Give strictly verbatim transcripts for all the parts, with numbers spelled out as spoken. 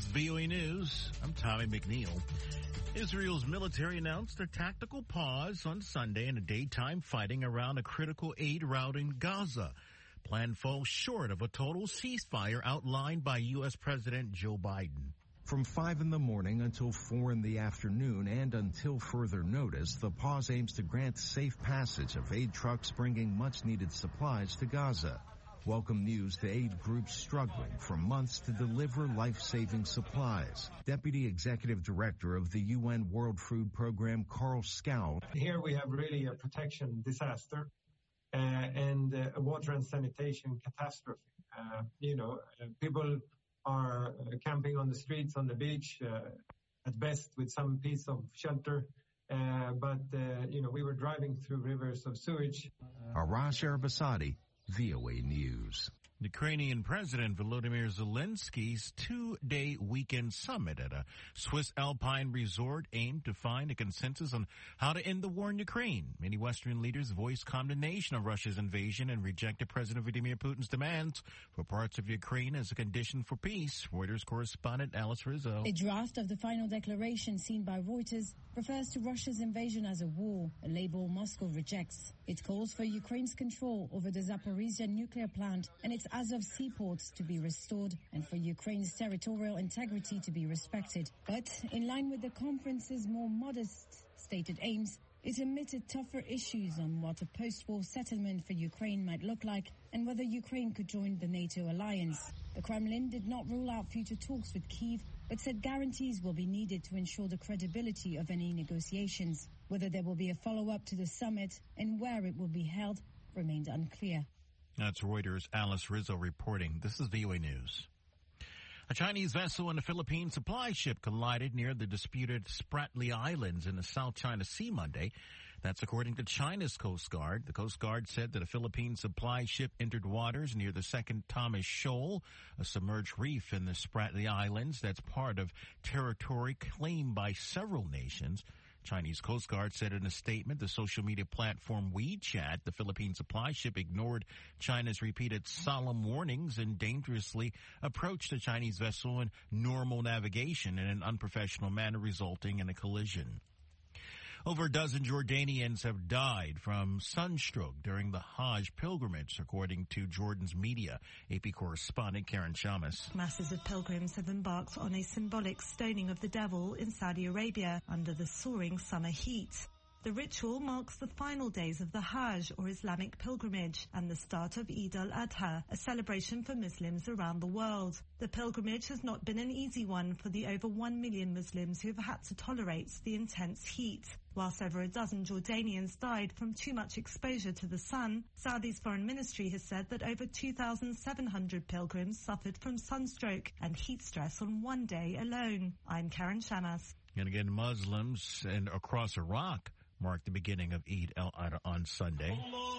V O A News. I'm Tommy McNeil. Israel's military announced a tactical pause on Sunday in a daytime fighting around a critical aid route in Gaza. Plan falls short of a total ceasefire outlined by U S President Joe Biden. From five in the morning until four in the afternoon and until further notice, the pause aims to grant safe passage of aid trucks bringing much-needed supplies to Gaza. Welcome news to aid groups struggling for months to deliver life-saving supplies. Deputy Executive Director of the U N World Food Program, Carl Scow. Here we have really a protection disaster uh, and uh, a water and sanitation catastrophe. Uh, you know, uh, people are uh, camping on the streets, on the beach, uh, at best with some piece of shelter. Uh, but, uh, you know, we were driving through rivers of sewage. Arash Erbasadi, V O A News. Ukrainian President Volodymyr Zelensky's two-day weekend summit at a Swiss alpine resort aimed to find a consensus on how to end the war in Ukraine. Many Western leaders voiced condemnation of Russia's invasion and rejected President Vladimir Putin's demands for parts of Ukraine as a condition for peace. Reuters correspondent Alice Rizzo. A draft of the final declaration seen by Reuters refers to Russia's invasion as a war, a label Moscow rejects. It calls for Ukraine's control over the Zaporizhzhia nuclear plant and its Azov seaports to be restored and for Ukraine's territorial integrity to be respected. But in line with the conference's more modest stated aims, it omitted tougher issues on what a post-war settlement for Ukraine might look like and whether Ukraine could join the NATO alliance. The Kremlin did not rule out future talks with Kyiv, but said guarantees will be needed to ensure the credibility of any negotiations. Whether there will be a follow-up to the summit and where it will be held remains unclear. That's Reuters' Alice Rizzo reporting. This is V O A News. A Chinese vessel and a Philippine supply ship collided near the disputed Spratly Islands in the South China Sea Monday. That's according to China's Coast Guard. The Coast Guard said that a Philippine supply ship entered waters near the Second Thomas Shoal, a submerged reef in the Spratly Islands that's part of territory claimed by several nations. Chinese Coast Guard said in a statement the social media platform WeChat, the Philippine supply ship ignored China's repeated solemn warnings and dangerously approached the Chinese vessel in normal navigation in an unprofessional manner, resulting in a collision. Over a dozen Jordanians have died from sunstroke during the Hajj pilgrimage, according to Jordan's media. A P correspondent Karen Shamas. Masses of pilgrims have embarked on a symbolic stoning of the devil in Saudi Arabia under the soaring summer heat. The ritual marks the final days of the Hajj, or Islamic pilgrimage, and the start of Eid al-Adha, a celebration for Muslims around the world. The pilgrimage has not been an easy one for the over one million Muslims who have had to tolerate the intense heat. Whilst over a dozen Jordanians died from too much exposure to the sun, Saudi's foreign ministry has said that over two thousand seven hundred pilgrims suffered from sunstroke and heat stress on one day alone. I'm Karen Shamas. And again, Muslims and across Iraq marked the beginning of Eid al-Adha on Sunday.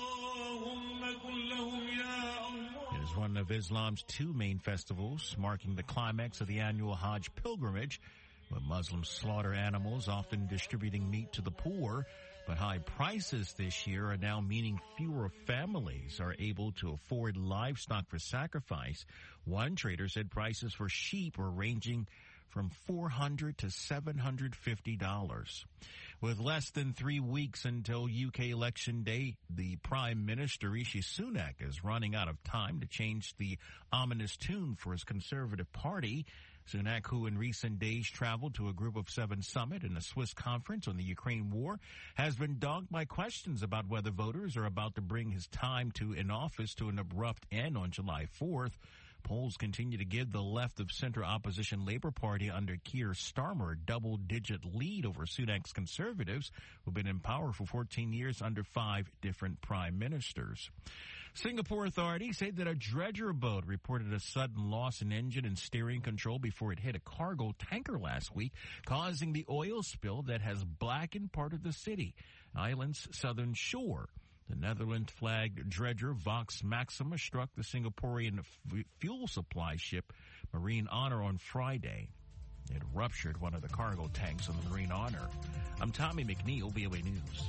It is one of Islam's two main festivals, marking the climax of the annual Hajj pilgrimage, when Muslims slaughter animals, often distributing meat to the poor. But high prices this year are now meaning fewer families are able to afford livestock for sacrifice. One trader said prices for sheep are ranging from four hundred dollars to seven hundred fifty dollars. With less than three weeks until U K election day, the Prime Minister, Rishi Sunak, is running out of time to change the ominous tune for his Conservative Party. Sunak, who in recent days traveled to a Group of Seven summit and a Swiss conference on the Ukraine war, has been dogged by questions about whether voters are about to bring his time to in office to an abrupt end on July fourth. Polls continue to give the left-of-center opposition Labour Party under Keir Starmer a double-digit lead over Sunak's Conservatives, who've been in power for fourteen years under five different prime ministers. Singapore authorities say that a dredger boat reported a sudden loss in engine and steering control before it hit a cargo tanker last week, causing the oil spill that has blackened part of the city, island's southern shore. The Netherlands-flagged dredger Vox Maxima struck the Singaporean f- fuel supply ship Marine Honor on Friday. It ruptured one of the cargo tanks on the Marine Honor. I'm Tommy McNeil, V O A News.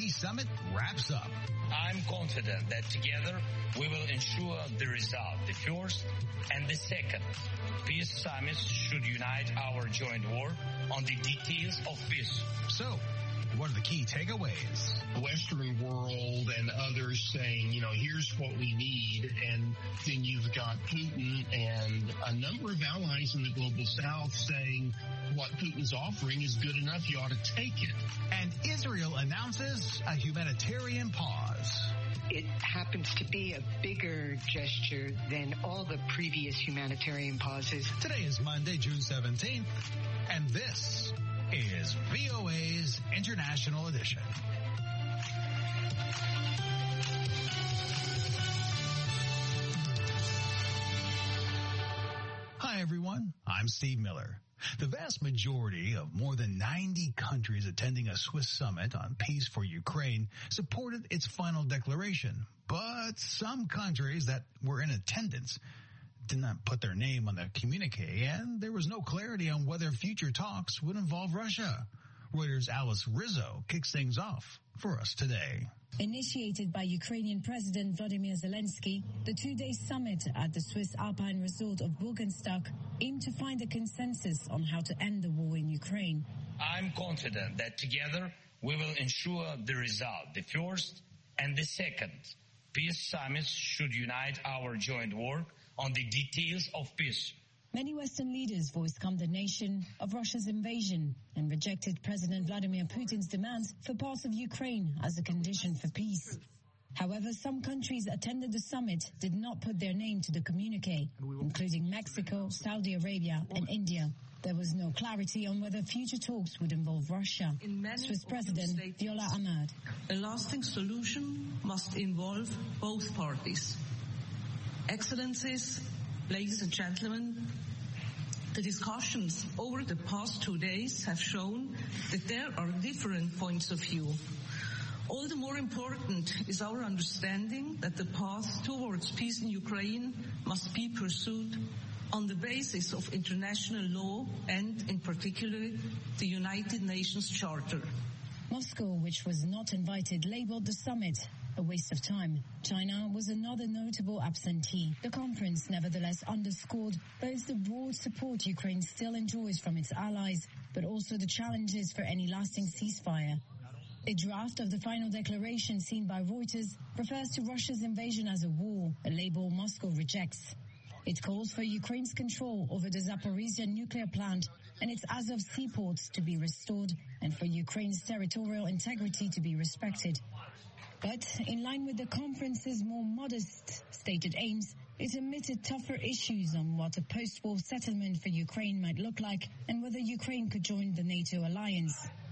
peace summit wraps up. I'm confident that together we will ensure the result. The first and the second peace summits should unite our joint work on the details of peace. So, what are the key takeaways? The Western world and others saying, you know, here's what we need. And then you've got Putin and a number of allies in the global south saying what Putin's offering is good enough. You ought to take it. And Israel announces a humanitarian pause. It happens to be a bigger gesture than all the previous humanitarian pauses. Today is Monday, June seventeenth, and this is V O A's International Edition. Hi, everyone. I'm Steve Miller. The vast majority of more than ninety countries attending a Swiss summit on peace for Ukraine supported its final declaration. But some countries that were in attendance did not put their name on the communique, and there was no clarity on whether future talks would involve Russia. Reuters' Alice Rizzo kicks things off for us today. Initiated by Ukrainian President Volodymyr Zelensky, the two-day summit at the Swiss Alpine resort of Burgenstock aimed to find a consensus on how to end the war in Ukraine. I'm confident that together we will ensure the result. The first and the second peace summits should unite our joint work on the details of peace. Many Western leaders voiced condemnation of Russia's invasion and rejected President Vladimir Putin's demands for parts of Ukraine as a condition for peace. However, some countries attended the summit did not put their name to the communique, including Mexico, Saudi Arabia, and India. There was no clarity on whether future talks would involve Russia. Swiss President Viola Amherd. A lasting solution must involve both parties. Excellencies, ladies and gentlemen, the discussions over the past two days have shown that there are different points of view. All the more important is our understanding that the path towards peace in Ukraine must be pursued on the basis of international law and, in particular, the United Nations Charter. Moscow, which was not invited, labeled the summit a waste of time. China was another notable absentee. The conference nevertheless underscored both the broad support Ukraine still enjoys from its allies, but also the challenges for any lasting ceasefire. A draft of the final declaration seen by Reuters refers to Russia's invasion as a war, a label Moscow rejects. It calls for Ukraine's control over the Zaporizhia nuclear plant and its Azov seaports to be restored and for Ukraine's territorial integrity to be respected. But in line with the conference's more modest stated aims, it admitted tougher issues on what a post-war settlement for Ukraine might look like and whether Ukraine could join the NATO alliance.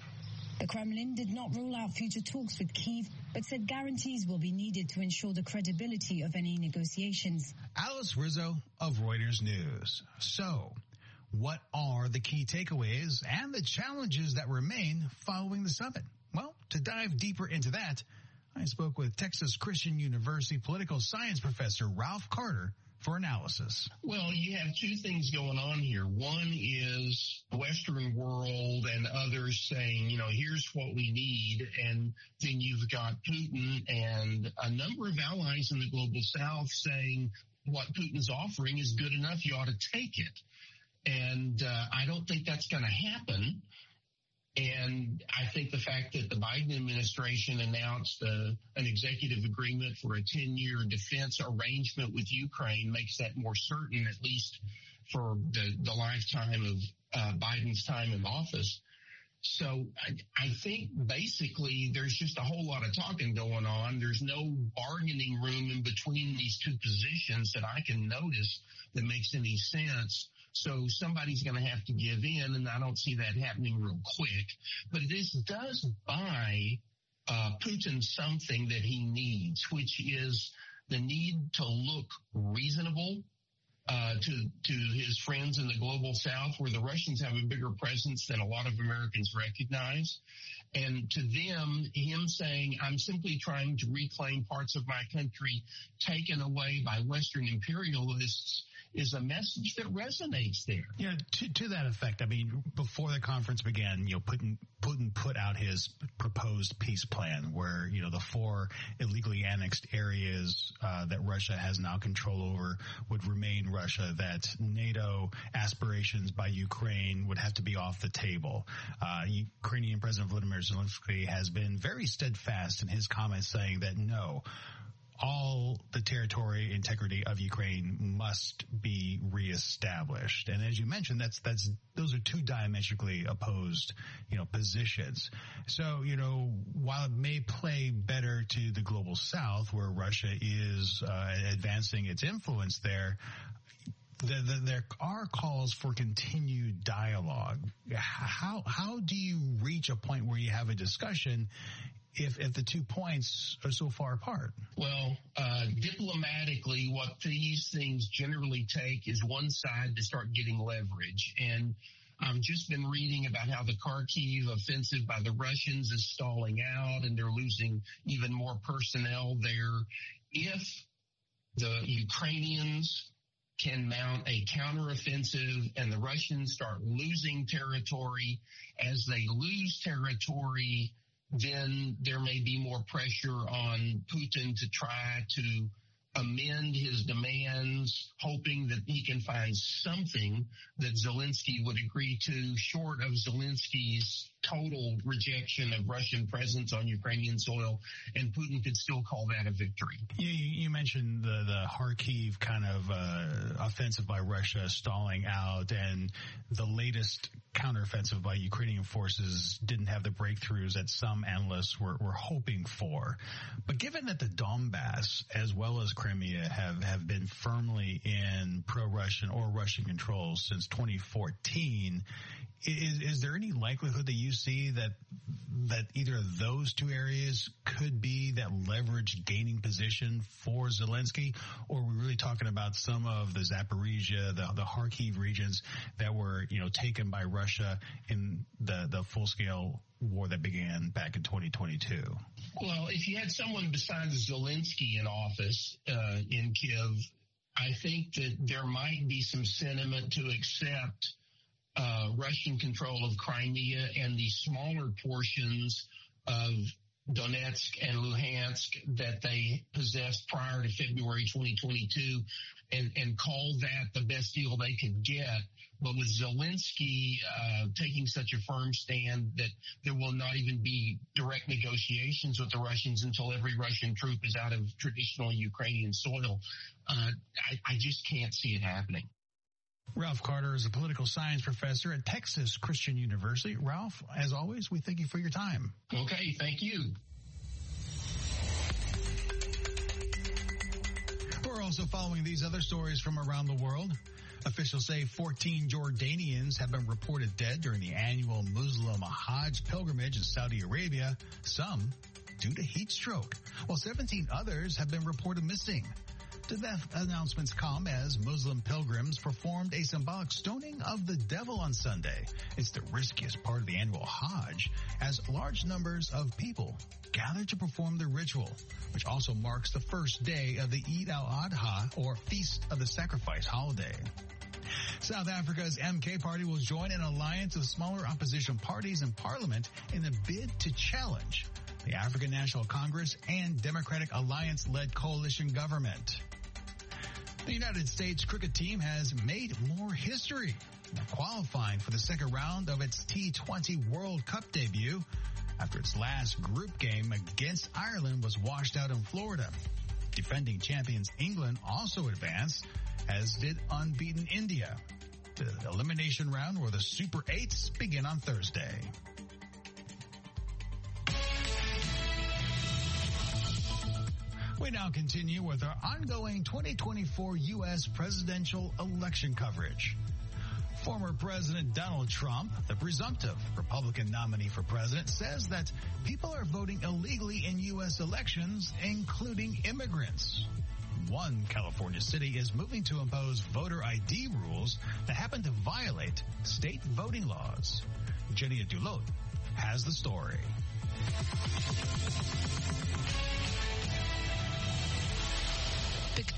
The Kremlin did not rule out future talks with Kyiv, but said guarantees will be needed to ensure the credibility of any negotiations. Alice Rizzo of Reuters News. So, what are the key takeaways and the challenges that remain following the summit? Well, to dive deeper into that, I spoke with Texas Christian University political science professor Ralph Carter for analysis. Well, you have two things going on here. One is the Western world and others saying, you know, here's what we need. And then you've got Putin and a number of allies in the global south saying what Putin's offering is good enough. You ought to take it. And uh, I don't think that's going to happen. And I think the fact that the Biden administration announced uh, an executive agreement for a ten-year defense arrangement with Ukraine makes that more certain, at least for the, the lifetime of uh, Biden's time in office. So I, I think basically there's just a whole lot of talking going on. There's no bargaining room in between these two positions that I can notice that makes any sense. So somebody's going to have to give in, and I don't see that happening real quick. But this does buy uh, Putin something that he needs, which is the need to look reasonable uh, to to his friends in the global south, where the Russians have a bigger presence than a lot of Americans recognize. And to them, him saying, I'm simply trying to reclaim parts of my country taken away by Western imperialists, is a message that resonates there. Yeah, to, to that effect, I mean, before the conference began, you know, Putin, Putin put out his proposed peace plan where, you know, the four illegally annexed areas uh, that Russia has now control over would remain Russia, that NATO aspirations by Ukraine would have to be off the table. Uh, Ukrainian President Volodymyr Zelensky has been very steadfast in his comments saying that no, all the territory integrity of Ukraine must be reestablished. And as you mentioned, that's, that's, those are two diametrically opposed, you know, positions. So, you know, while it may play better to the global south where Russia is uh, advancing its influence there, The, the, there are calls for continued dialogue. How how do you reach a point where you have a discussion if if the two points are so far apart? Well, uh, diplomatically, what these things generally take is one side to start getting leverage. And I've just been reading about how the Kharkiv offensive by the Russians is stalling out and they're losing even more personnel there. If the Ukrainians can mount a counteroffensive and the Russians start losing territory, as they lose territory, then there may be more pressure on Putin to try to amend his demands, hoping that he can find something that Zelensky would agree to, short of Zelensky's total rejection of Russian presence on Ukrainian soil, and Putin could still call that a victory. You, you mentioned the, the Kharkiv kind of uh, offensive by Russia stalling out, and the latest counteroffensive by Ukrainian forces didn't have the breakthroughs that some analysts were, were hoping for. But given that the Donbass, as well as Crimea, have, have been firmly in pro-Russian or Russian control since twenty fourteen, Is, is there any likelihood that you see that that either of those two areas could be that leverage gaining position for Zelensky, or are we really talking about some of the Zaporizhia, the, the Kharkiv regions that were, you know, taken by Russia in the, the full-scale war that began back in twenty twenty-two? Well, if you had someone besides Zelensky in office uh, in Kiev, I think that there might be some sentiment to accept Uh, Russian control of Crimea and the smaller portions of Donetsk and Luhansk that they possessed prior to February twenty twenty-two, and, and call that the best deal they could get. But with Zelensky uh, taking such a firm stand that there will not even be direct negotiations with the Russians until every Russian troop is out of traditional Ukrainian soil, uh, I, I just can't see it happening. Ralph Carter is a political science professor at Texas Christian University. Ralph, as always, we thank you for your time. Okay, thank you. We're also following these other stories from around the world. Officials say fourteen Jordanians have been reported dead during the annual Muslim Hajj pilgrimage in Saudi Arabia, some due to heat stroke, while seventeen others have been reported missing. The death announcements come as Muslim pilgrims performed a symbolic stoning of the devil on Sunday. It's the riskiest part of the annual Hajj, as large numbers of people gather to perform the ritual, which also marks the first day of the Eid al-Adha, or Feast of the Sacrifice holiday. South Africa's M K party will join an alliance of smaller opposition parties in parliament in a bid to challenge the African National Congress and Democratic Alliance-led coalition government. The United States cricket team has made more history, qualifying for the second round of its T twenty World Cup debut after its last group game against Ireland was washed out in Florida. Defending champions England also advanced, as did unbeaten India. The elimination round, where the Super Eights begin on Thursday. We now continue with our ongoing twenty twenty-four U S presidential election coverage. Former President Donald Trump, the presumptive Republican nominee for president, says that people are voting illegally in U S elections, including immigrants. One California city is moving to impose voter I D rules that happen to violate state voting laws. Jenny Dulot has the story.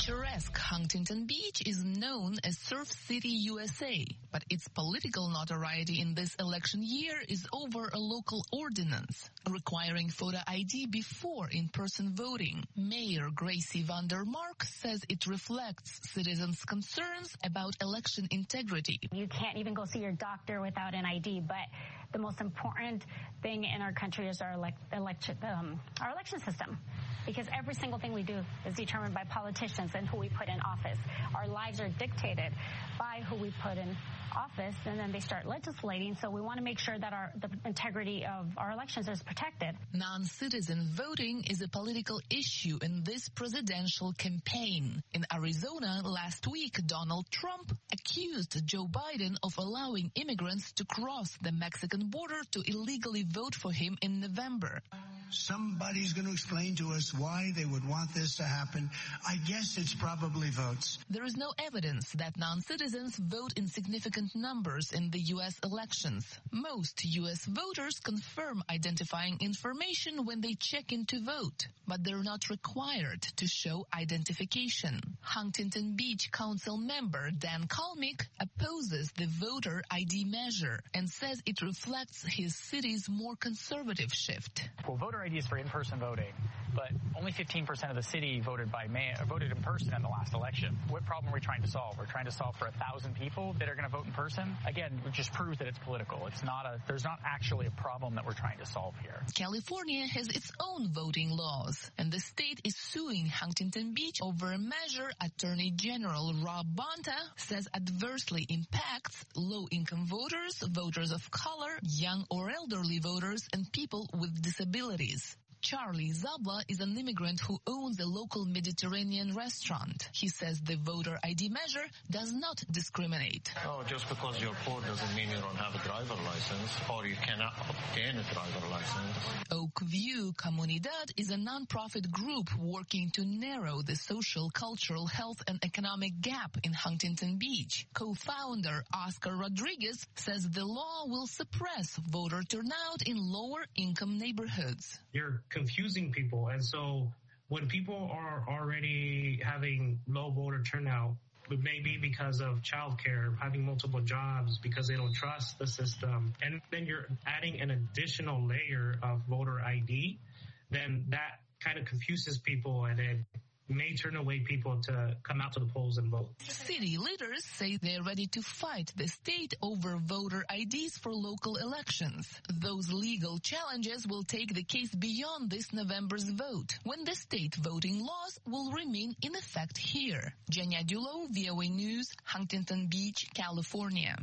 picturesque Huntington Beach is known as Surf City, U S A, but its political notoriety in this election year is over a local ordinance requiring photo I D before in-person voting. Mayor Gracie van der Mark says it reflects citizens' concerns about election integrity. You can't even go see your doctor without an I D, but the most important thing in our country is our elect, election, um, our election system, because every single thing we do is determined by politicians and who we put in office. Our lives are dictated by who we put in office, and then they start legislating. So we want to make sure that our the integrity of our elections is protected. Non-citizen voting is a political issue in this presidential campaign. In Arizona last week, Donald Trump accused Joe Biden of allowing immigrants to cross the Mexican border to illegally vote for him in November. Somebody's going to explain to us why they would want this to happen. I guess it's probably votes. There is no evidence that non-citizens vote in significant numbers in the U S elections. Most U S voters confirm identifying information when they check in to vote, but they're not required to show identification. Huntington Beach Council member Dan Kalmick opposes the voter I D measure and says it reflects his city's more conservative shift. Well, voter I D is for in-person voting, but only fifteen percent of the city voted by mail, voted in person in the last election. What problem are we trying to solve? We're trying to solve for a thousand people that are going to vote in person. Again, it just proves that it's political. It's not a, there's not actually a problem that we're trying to solve here. California has its own voting laws, and the state is suing Huntington Beach over a measure Attorney General Rob Bonta says adversely impacts low-income voters, voters of color, young or elderly voters, and people with disabilities. Charlie Zabla is an immigrant who owns a local Mediterranean restaurant. He says the voter I D measure does not discriminate. Oh, just because you're poor doesn't mean you don't have a driver license or you cannot obtain a driver license. Oak View Comunidad is a nonprofit group working to narrow the social, cultural, health, and economic gap in Huntington Beach. Co-founder Oscar Rodriguez says the law will suppress voter turnout in lower-income neighborhoods. You're confusing people, and so when people are already having low voter turnout, it may be because of childcare, having multiple jobs, because they don't trust the system, and then you're adding an additional layer of voter I D, then that kind of confuses people, and it may turn away people to come out to the polls and vote. City leaders say they're ready to fight the state over voter I Ds for local elections. Those legal challenges will take the case beyond this November's vote, when the state voting laws will remain in effect here. Jenya Dulo, V O A News, Huntington Beach, California.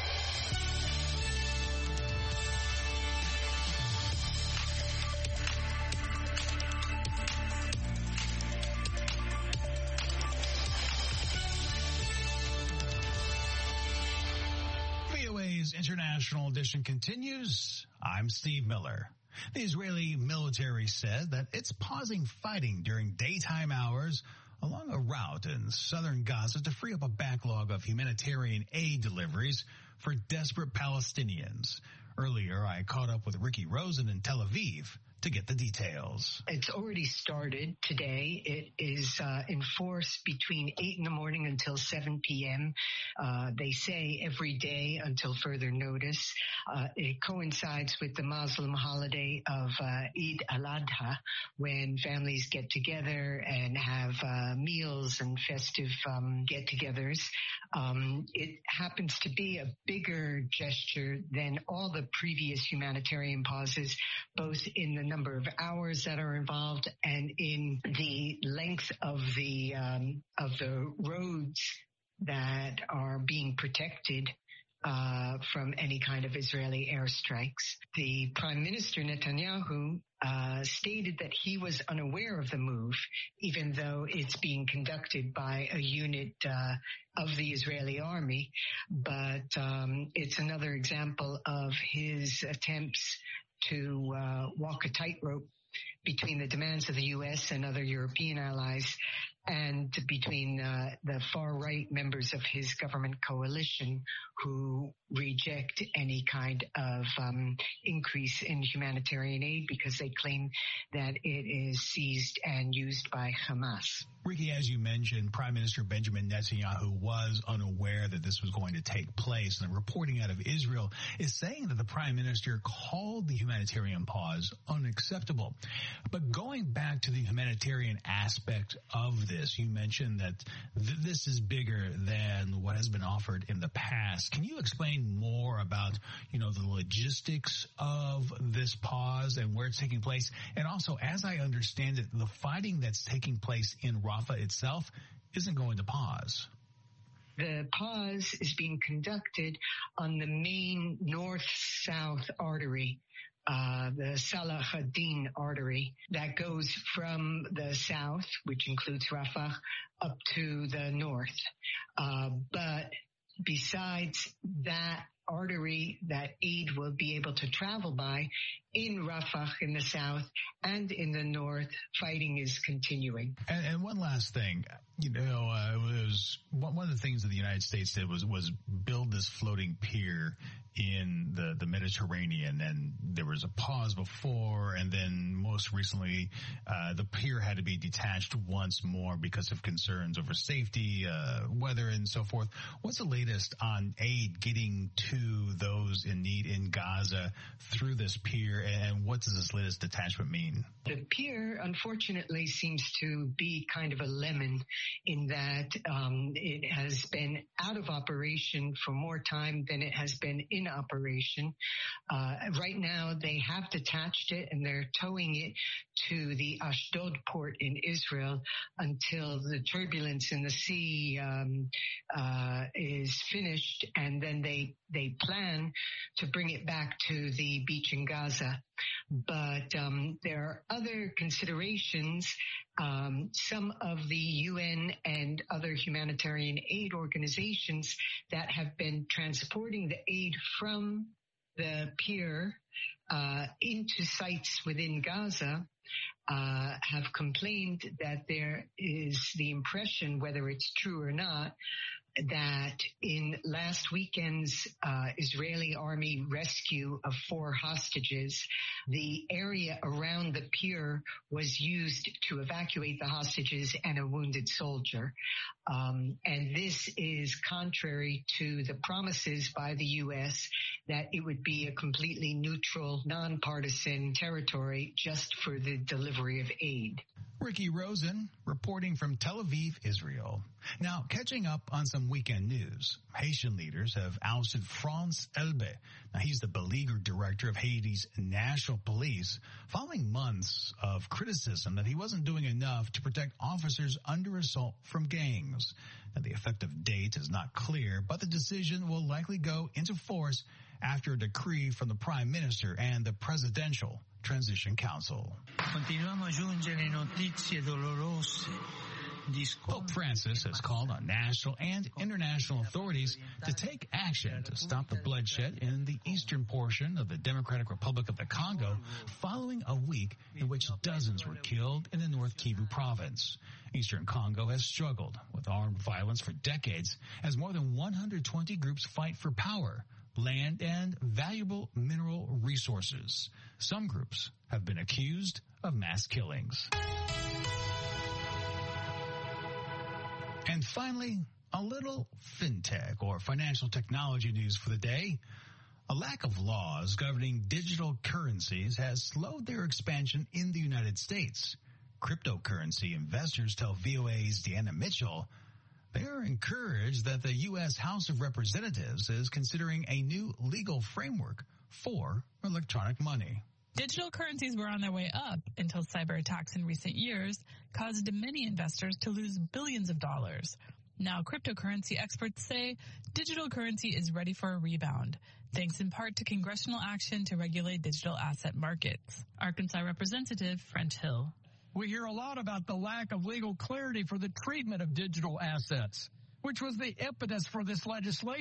International edition continues. I'm Steve Miller. The Israeli military said that it's pausing fighting during daytime hours along a route in southern Gaza to free up a backlog of humanitarian aid deliveries for desperate Palestinians. Earlier, I caught up with Ricky Rosen in Tel Aviv to get the details. It's already started today. It is uh, in force between eight in the morning until seven p.m. Uh, they say every day until further notice. Uh, it coincides with the Muslim holiday of uh, Eid al-Adha, when families get together and have uh, meals and festive um, get-togethers. Um, it happens to be a bigger gesture than all the previous humanitarian pauses, both in the number of hours that are involved and in the length of the um, of the roads that are being protected uh, from any kind of Israeli airstrikes. The Prime Minister Netanyahu uh, stated that he was unaware of the move, even though it's being conducted by a unit uh, of the Israeli army. But um, it's another example of his attempts to uh, walk a tightrope between the demands of the U S and other European allies and between uh, the far-right members of his government coalition who reject any kind of um, increase in humanitarian aid because they claim that it is seized and used by Hamas. Ricky, as you mentioned, Prime Minister Benjamin Netanyahu was unaware that this was going to take place, and the reporting out of Israel is saying that the Prime Minister called the humanitarian pause unacceptable. But going back to the humanitarian aspect of this, you mentioned that th- this is bigger than what has been offered in the past. Can you explain more about, you know, the logistics of this pause and where it's taking place? And also, as I understand it, the fighting that's taking place in Rafah itself isn't going to pause. The pause is being conducted on the main north-south artery, uh, the Salah ad-Din artery that goes from the south, which includes Rafah, up to the north. Uh, but besides that artery that aid will be able to travel by, in Rafah in the south and in the north, fighting is continuing. And, and one last thing, you know, uh, it was one of the things that the United States did was was build this floating pier in the, the Mediterranean, and there was a pause before, and then most recently uh, the pier had to be detached once more because of concerns over safety, uh, weather, and so forth. What's the latest on aid getting to those in need in Gaza through this pier, and what does this latest detachment mean? The pier, unfortunately, seems to be kind of a lemon in that um, it has been out of operation for more time than it has been in operation. Uh, right now, they have detached it and they're towing it to the Ashdod port in Israel until the turbulence in the sea um, uh, is finished, and then they they plan to bring it back to the beach in Gaza. But um, there are other considerations. Um, some of the U N and other humanitarian aid organizations that have been transporting the aid from the pier uh, into sites within Gaza uh, have complained that there is the impression, whether it's true or not, that in last weekend's uh, Israeli army rescue of four hostages, the area around the pier was used to evacuate the hostages and a wounded soldier. Um, and this is contrary to the promises by the U S that it would be a completely neutral, nonpartisan territory just for the delivery of aid. Ricky Rosen reporting from Tel Aviv, Israel. Now, catching up on some weekend news, Haitian leaders have ousted Frans Elbe. Now, he's the beleaguered director of Haiti's National Police, following months of criticism that he wasn't doing enough to protect officers under assault from gangs. Now, the effective date is not clear, but the decision will likely go into force after a decree from the Prime Minister and the Presidential Transition Council. Pope Francis has called on national and international authorities to take action to stop the bloodshed in the eastern portion of the Democratic Republic of the Congo following a week in which dozens were killed in the North Kivu province. Eastern Congo has struggled with armed violence for decades as more than one hundred twenty groups fight for power, land, and valuable mineral resources. Some groups have been accused of mass killings. And finally, a little fintech or financial technology news for the day. A lack of laws governing digital currencies has slowed their expansion in the United States. Cryptocurrency investors tell V O A's Deanna Mitchell they are encouraged that the U S House of Representatives is considering a new legal framework for electronic money. Digital currencies were on their way up until cyber attacks in recent years caused many investors to lose billions of dollars. Now, cryptocurrency experts say digital currency is ready for a rebound, thanks in part to congressional action to regulate digital asset markets. Arkansas Representative French Hill. We hear a lot about the lack of legal clarity for the treatment of digital assets, which was the impetus for this legislation.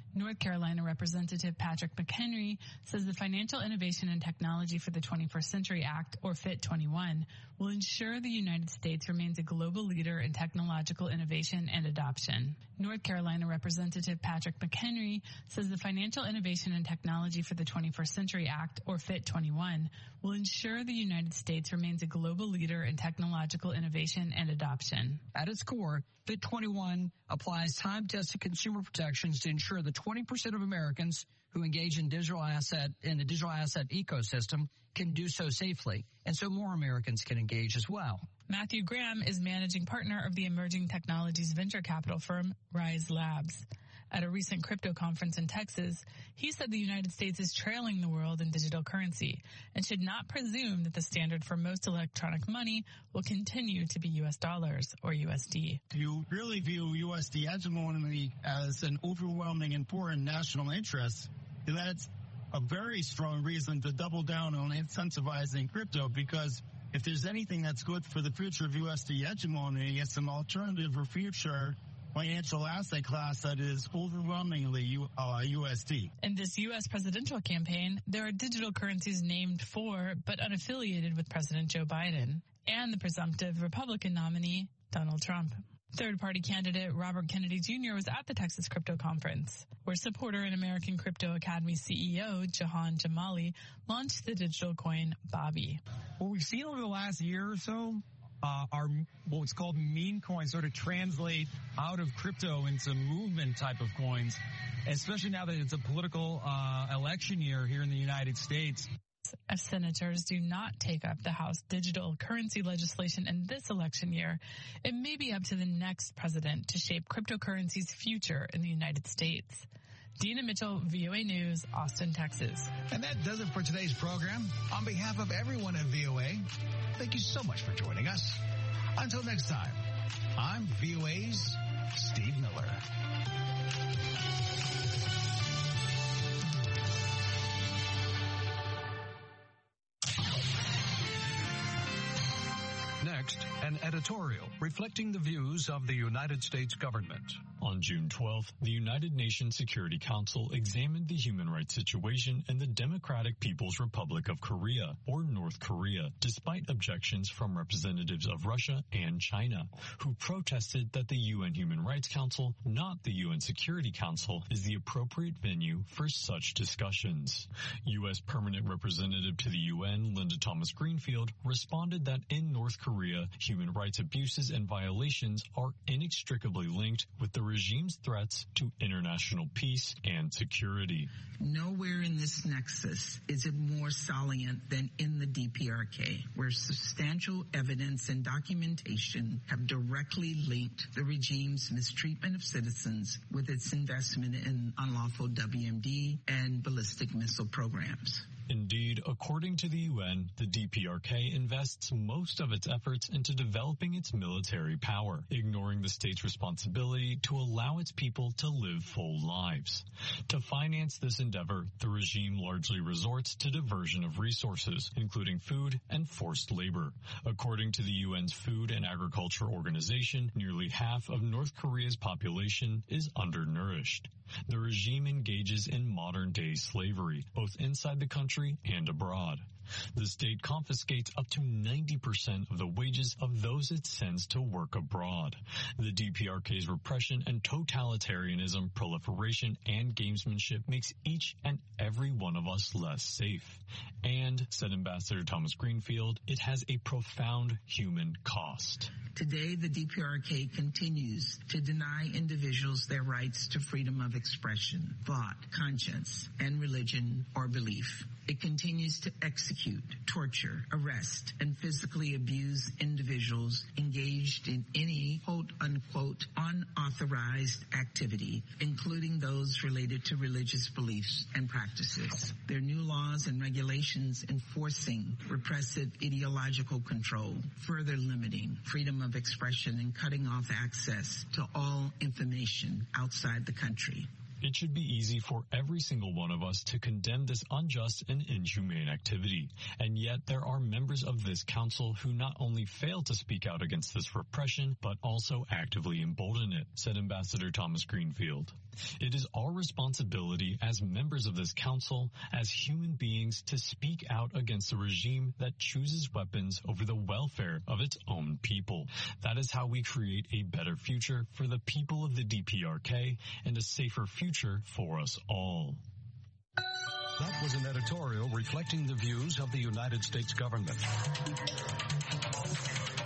North Carolina Representative Patrick McHenry says the Financial Innovation and Technology for the twenty-first Century Act, or FIT twenty-one, will ensure the United States remains a global leader in technological innovation and adoption. North Carolina Representative Patrick McHenry says the Financial Innovation and Technology for the twenty-first Century Act, or FIT twenty-one, will ensure the United States remains a global leader in technological innovation and adoption. At its core, FIT twenty-one applies time-tested consumer protections to ensure that twenty percent of Americans who engage in digital asset in the digital asset ecosystem can do so safely, and so more Americans can engage as well. Matthew Graham is managing partner of the emerging technologies venture capital firm Rise Labs. At a recent crypto conference in Texas, he said the United States is trailing the world in digital currency and should not presume that the standard for most electronic money will continue to be U S dollars or U S D. You really view U S D hegemony as an overwhelming important national interest, that's a very strong reason to double down on incentivizing crypto, because if there's anything that's good for the future of U S D hegemony, it's an alternative or future financial asset class that is overwhelmingly U, uh, U S D. In this U S presidential campaign, there are digital currencies named for but unaffiliated with President Joe Biden and the presumptive Republican nominee, Donald Trump. Third-party candidate Robert Kennedy Junior was at the Texas Crypto Conference, where supporter and American Crypto Academy C E O Jahan Jamali launched the digital coin Bobby. What we've seen over the last year or so Uh, are what's called meme coins sort of translate out of crypto into movement type of coins, especially now that it's a political uh, election year here in the United States. If senators do not take up the House digital currency legislation in this election year, it may be up to the next president to shape cryptocurrency's future in the United States. Dina Mitchell, V O A News, Austin, Texas. And that does it for today's program. On behalf of everyone at V O A, thank you so much for joining us. Until next time, I'm V O A's Steve Miller. Next, an editorial reflecting the views of the United States government. On June twelfth, the United Nations Security Council examined the human rights situation in the Democratic People's Republic of Korea, or North Korea, despite objections from representatives of Russia and China, who protested that the U N Human Rights Council, not the U N Security Council, is the appropriate venue for such discussions. U S Permanent Representative to the U N, Linda Thomas-Greenfield, responded that in North Korea, human rights abuses and violations are inextricably linked with the regime's threats to international peace and security. Nowhere in this nexus is it more salient than in the D P R K, where substantial evidence and documentation have directly linked the regime's mistreatment of citizens with its investment in unlawful W M D and ballistic missile programs. Indeed, according to the U N, the D P R K invests most of its efforts into developing its military power, ignoring the state's responsibility to allow its people to live full lives. To finance this endeavor, the regime largely resorts to diversion of resources, including food and forced labor. According to the U N's Food and Agriculture Organization, nearly half of North Korea's population is undernourished. The regime engages in modern-day slavery, both inside the country and abroad. The state confiscates up to ninety percent of the wages of those it sends to work abroad. The D P R K's repression and totalitarianism, proliferation, and gamesmanship makes each and every one of us less safe. And, said Ambassador Thomas Greenfield, it has a profound human cost. Today, the D P R K continues to deny individuals their rights to freedom of expression, thought, conscience, and religion or belief. It continues to execute, torture, arrest, and physically abuse individuals engaged in any quote-unquote unauthorized activity, including those related to religious beliefs and practices. There are new laws and regulations enforcing repressive ideological control, further limiting freedom of expression and cutting off access to all information outside the country. It should be easy for every single one of us to condemn this unjust and inhumane activity. And yet there are members of this council who not only fail to speak out against this repression, but also actively embolden it, said Ambassador Thomas Greenfield. It is our responsibility as members of this council, as human beings, to speak out against a regime that chooses weapons over the welfare of its own people. That is how we create a better future for the people of the D P R K and a safer future for us all. That was an editorial reflecting the views of the United States government.